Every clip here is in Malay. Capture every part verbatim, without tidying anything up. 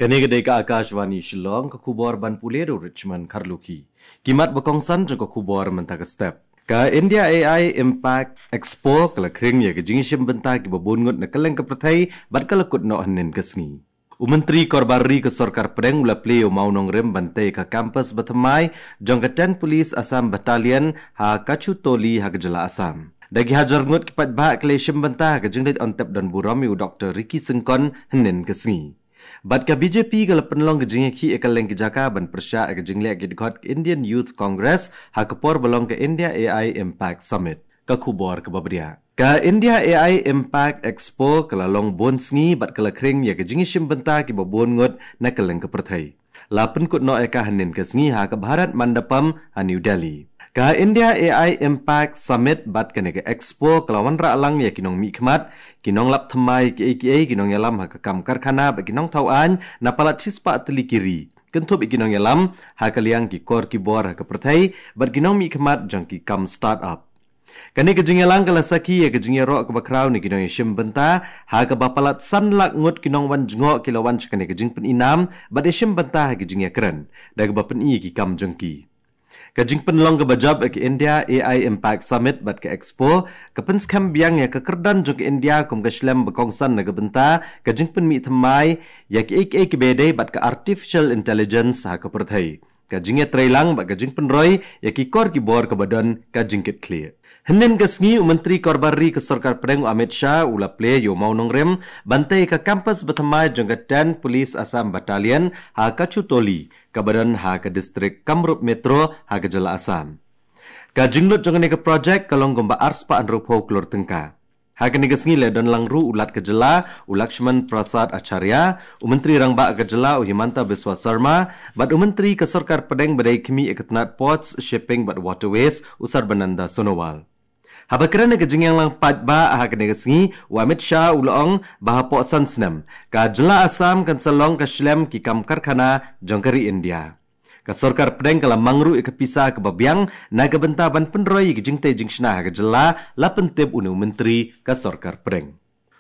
Kani kedai ka Akashvani Shillong ke kubor ban pulero Richmond Karluki. Kimat bakongsan jong ke kubor mentaka step. Ka India A I Impact Expo kala kring ya ke jingishim benta ki babungut na kaleng ke pertai bat kala kut no hanin kesngi. Umenteri Korbari ke Sorkar Pedeng ula play mau nong rem bantai ke kampus batamai jong ke ten Police Assam Battalion ha kacu toli ha kejala Assam. Dagi hajar ngut kipat bahak keleshim benta ke jinglit ontep dan burami u Doktor Ricky Sengkon hanin kesngi. Bat ka B J P kala penlong ke jingeki ekaleng ke jaka ban persya ke jinglek ke dekat Indian Youth Congress ha kepor belong ke India A I Impact Summit ke kubor ke babria. Ka India A I Impact Expo kala long bon sngi bat kala kring ya ke jingishim benta ki babon ngut na kaleng ke perthai. Lapen kut no eka hanin ke sngi ha ke Bharat Mandapam ha New Delhi. Ka India A I Impact Summit bat kene ke Expo kelawan ra alang ya kinong mi khmat kinong lap thamai ke A K A kinong yalam ha ke kam karkhana ba kinong tauan na palat chispa teli kiri kentup kinong yalam ha kaliang ki kor ki bor ha ke perthai bat kinong mi khmat jang ki kam startup. Kani ke jingelang kala saki ya ke jingero ke bakrau ni kinong yashim benta ha ke bapalat sanlak ngut kinong wan jengok kilawan chakane ke jing pen inam bat yashim benta ha ke jingekren da ke bapen i ki kam jengki. Kajing penlong ke bajab ke India A I Impact Summit bat ke Expo ke penskam biang ya ke kerdan jong ke India kum ke Shlem bekongsan na ke benta kajing pen mi thamai ya ke ik ik bedai bat ke Artificial Intelligence ha ke perthai kajing ya trailang bat kajing penroy ya ki kor ki bor ke badan kajing kit clear. Henin ke sngi Menteri Korbari ke Sorkar Pedeng Amit Shah ula play yo mau nong rem bantai ke kampus bethamai jong ke ten Police Assam Battalion ha kacu toli ke badan ha ke distrik Kamrup Metro ha ke Jala Assam. Ka jinglut jong ke projek kalong gomba ars pa anrupo klor tengka. Ha ke ni ke sngi le don langru ulat ke Jala Ulakshman Prasad Acharya, Umenteri Rangba ke Jala Uhimanta Biswa Sarma, bat Umenteri ke Sorkar Pedeng badai kemi ekatnat ports shipping bat waterways Usar Bananda Sonowal. Haba kerana kejing yang lang pat ba aha kena kesengi wa Amit Shah ulong baha po sansnem ka Jala Assam kan salong ka Shlem ki kam karkhana jongkari India. Ka Sorkar Pedeng kala mangru ke pisah ke babiang na ke bentaban penroy ke jingte jingshna ke Jala la pentip unu menteri ka Sorkar Pedeng.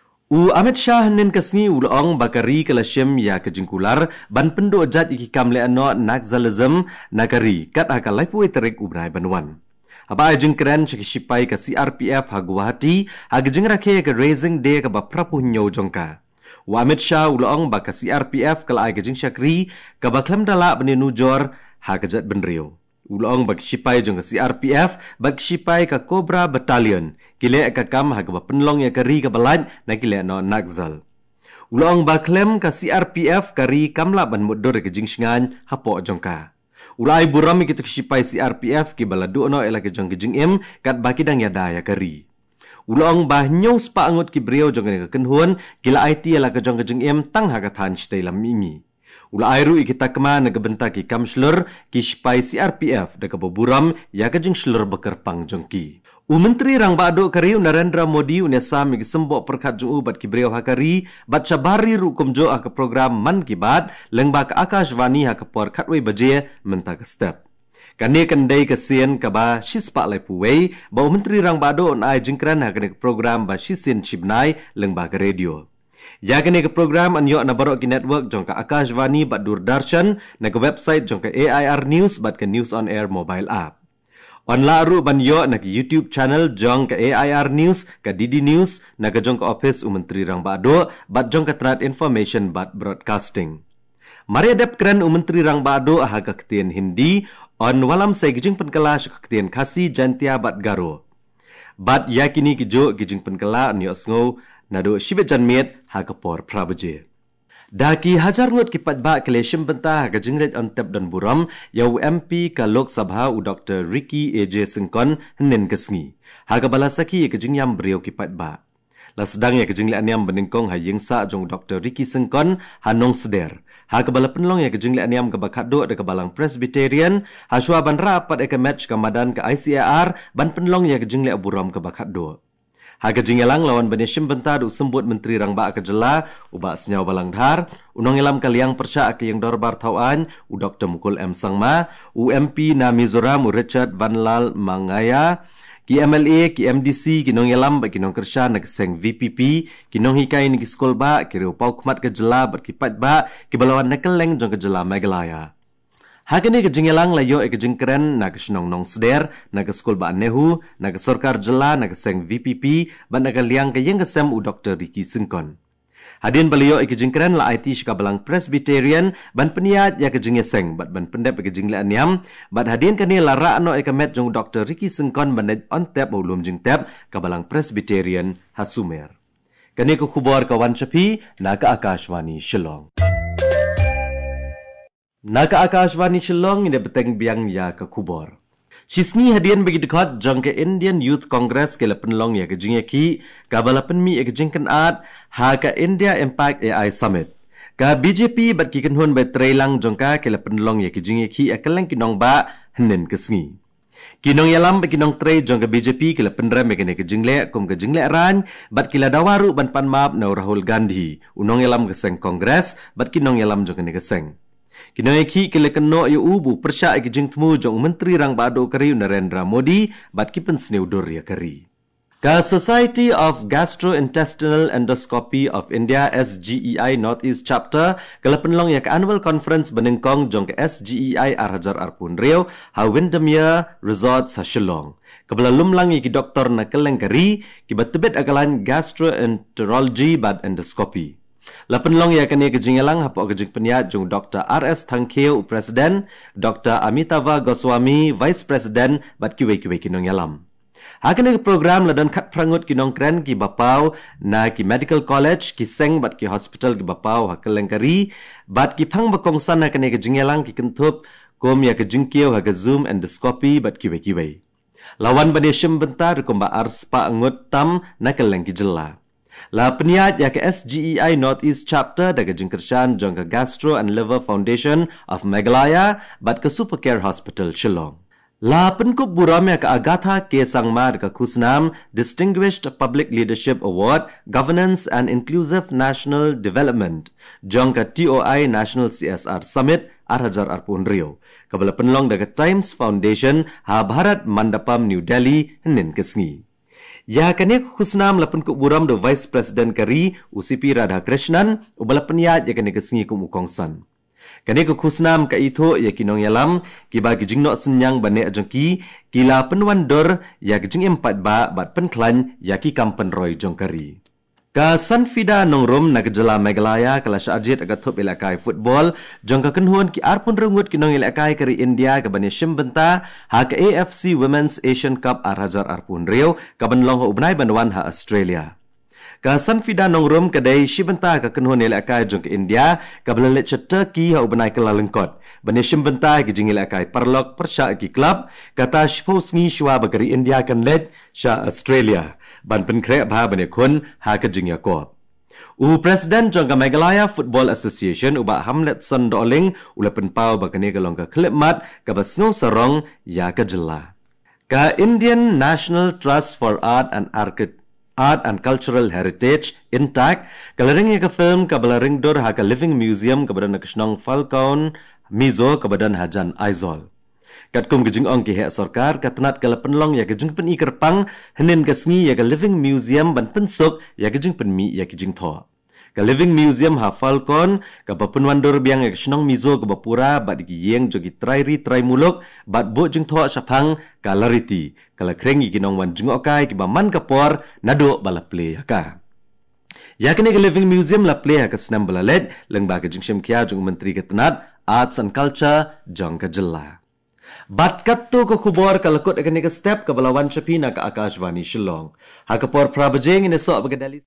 U Amit Shah nin kesengi ulong bakari kala Shem ya ke jingkular ban pendo jat iki kam le ano Naxalism nakari kat akalai puai terik ubrai banwan. Aba ajeng keren cek sipai ke C R P F ha Guwahati ha gejeng rakhe ke raising day ke ba prapu nyo jongka. Wa Amit Shah ulong ba ke C R P F kala ai gejeng syakri ke ba klem dala bani nujor ha kejat benrio. Ulong ba ke sipai jong ke C R P F ba ke sipai ke Cobra Battalion kile ke kam ha ke ba penlong ya keri ke balaj na kile no Naxal. Ulong ba klem ke C R P F kari kamla ban mudur ke jing shingan ha po jongka. Ulai burami kita kesipai C R P F ki baladu no ela ke jong ke jing im kat baki dang ya daya kari. Ulong bah nyau spa angut ki brio jong ke kenhun kila I T ela ke jong ke jing im tang ha ka than stay lam mingi. Ulai ru kita kema na gebenta ki kam slur ki sipai C R P F de ke buram ya ke jing slur bekerpang jongki. U Menteri Rang Bado kari Narendra Modi unesa mi sembok perkat jung ubat ki brio hakari bat cabari ru kumjo ak program Man Ki Baat lengba ke Akashvani ha ke por khatwei baje menta ke step. Kane kendai ke sien ke ba shispa lai puwei ba Menteri Rang Bado on ai jingkran ha ke program ba shisin chibnai lengba ke radio. Ya kene ke program anyo na barok ki network jong ke Akashvani bat Doordarshan na ke website jong ke A I R News bat ke News on Air mobile app. On laru banyo na ke YouTube channel jong ke A I R News ke D D News na ke jong ke office Umenteri Rang Bado bat jong ke Trad Information bat broadcasting. Mari adap keren Umenteri Rang Bado aha ke ketien Hindi on walam sai gijing penkala ke ketien Khasi Jantia bat Garo. Bat yakini ke jo gijing penkala nyo sngo na do shibet janmet ha ke por prabaje. Daki hajar ngut kipat ba keleshim benta ke jinglet ontep dan buram ya U M P ka Lok Sabha u Doktor Ricky A J Sengkon henin kesngi. Ha ke balasaki ke jingyam brio kipat ba. La sedang ya ke jinglet aniam beningkong ha yingsa jong Doktor Ricky Sengkon hanong seder. Ha ke bala penlong ya ke jinglet aniam ke bakado de ke balang Presbyterian ha shua ban rapat e ke match ke madan ke I C A R ban penlong ya ke jinglet buram ke bakado. Haga jingelang lawan banishim benta du sembut Menteri Rangba ke Jala uba senyau balang dhar unong ilam kaliang persya ke yang dorbar tauan u Doktor Mukul M Sangma U M P na Mizoram u Richard Van Lal Mangaya ki M L A ki M D C ki nong yalam ba ki nong kersha nak seng V P P ki nong hikai ni ki skol ba ki reu pau khmat ke jela bat ki pat ba ki balawan nakeleng jong ke jela Meghalaya. Hakini ke jingelang layo e ke jingkeren na ke senong nong seder na ke skol ba nehu na ke sorkar jela na ke seng V P P ban na ke liang ke yang ke sem u Doktor Ricky Singkon. Hadin beliau ke jingkeren la I T syka balang Presbyterian ban peniat ya ke jingeseng bat ban pendep ke jingle aniam bat hadin kani lara no e kemet jong Doktor Ricky Singkon ban on tap ulum jing tap ke balang Presbyterian Hasumer. Kani ku khubor kawan chapi na ke Akashwani Shillong. Na ke Akashwani Shillong ine beteng biang ya ke khubor. Shisni hadian bagi dekat jang ke Indian Youth Congress ke lepenlong ya ke jingeki ka balapen mi ke jingken at ha ka India Impact A I Summit ka B J P bat ki kenhun be trailang jongka ke lepenlong ya ke jingeki akeleng kinong ba henen kesngi kinong yalam be kinong trei jong ke B J P ke lepenrem ke ne ke jingle kum ke jingle ran bat kila dawaru ban pan map na Rahul Gandhi unong yalam ke seng Congress bat kinong yalam jong ke ne ke seng Kinoi ki kile keno yu ubu persya ke jing temu jong menteri rang bado kari Narendra Modi bat ki pensneu dur ya kari. Ka Society of Gastrointestinal Endoscopy of India S G E I Northeast Chapter kala penlong ya ke annual conference benengkong jong ke S G E I Arhajar Arpun Riau ha Windermere Resort sa Shillong. Kabla lumlang ki doktor na keleng kari ki batebet agalan gastroenterology bat endoscopy. Lapenlong ya kani kejingelang hapok kejing peniat jong Doktor R S Thankeu Presiden, Doktor Amitava Goswami Vice President bat kiwe-kiwe kinong yalam. Hakani program ladan kat prangut kinong kren ki bapau na ki Medical College ki seng bat ki hospital ki bapau hakelengkari bat ki phang bakongsan na kani kejingelang ki kentup kom ya kejingkeu ha Zoom endoscopy bat kiwe-kiwe. Lawan baneshim bentar kumba arspa ngut tam na keleng ki jela. La peniat ya ke S G E I Northeast Chapter daga jingkershan jong ke Gastro and Liver Foundation of Meghalaya bat ke Supercare Hospital Shillong. La penkup buram ya ke Agatha K. Sangma ke Kusnam Distinguished Public Leadership Award Governance and Inclusive National Development jong ke T O I National C S R Summit Arhajar Arpun Riau. Kabala penlong daga Times Foundation ha Bharat Mandapam New Delhi henin kesngi. Ya kani khusnam lapen ku buram do Vice President kari U C P Radha Krishnan ubala peniat ya kani kesengi kum ukongsan. Kani ku khusnam ka itu ya kinong yalam ki bagi jingno senyang bane ajengki kila penwan dor ya gijing empat ba bat penklan ya ki kampen roy jongkari. Ka Sanfida nongrom na gejala Meghalaya kala syajit aga top ilakai football jongka kenhuan ki arpun rengut kinong ilakai kari India ka bani shimbenta ha ka A F C Women's Asian Cup Arhajar Arpun Riau ka banlong ho ubnai banwan ha Australia. Ka Sanfida nongrom kadai shimbenta ka kenhuan ilakai jongka India ka balalit cha Turkey ha ubnai kala lengkot. Bani shimbenta ki jingil ilakai parlok persya ki club kata shposngi shwa bagari India kan let sha Australia. Ban penkrek bah bani kun ha ke jing Yakob. U Presiden jongka Meghalaya Football Association uba Hamlet Son Doling ula penpau bakani kalong ka klipmat ka basngo sarong ya ke jela. Ka Indian National Trust for Art and Architecture Art and Cultural Heritage Intact kalaring ya ke film ka balaring dor ha ka Living Museum ka badan nakisnong Falcon Mizo ka badan Hajan Aizol. Kat kum kejing ong ki hek sorkar katnat kala penlong ya kejing pen ikerpang henin kasngi ya ka Living Museum ban pensuk ya kejing pen mi ya kejing tho. Ka Living Museum ha Falcon ka bapenwan dor biang ya kesnong Mizo ka bapura bat gi yeng jogi trai ri trai muluk bat bo jing tho sapang ka lariti kala kreng gi kinong wan jing okai ki baman kapor nado bala play ka. Ya kini ka Living Museum la play ka snam balalet leng ba kejing shim kya jong menteri katnat Arts and Culture jong ka jela. Bat katto ko khubor kalakot akan ni step ke balawan chapi na ka Akashwani Shillong. Ha kapor prabajeng ini so abgadali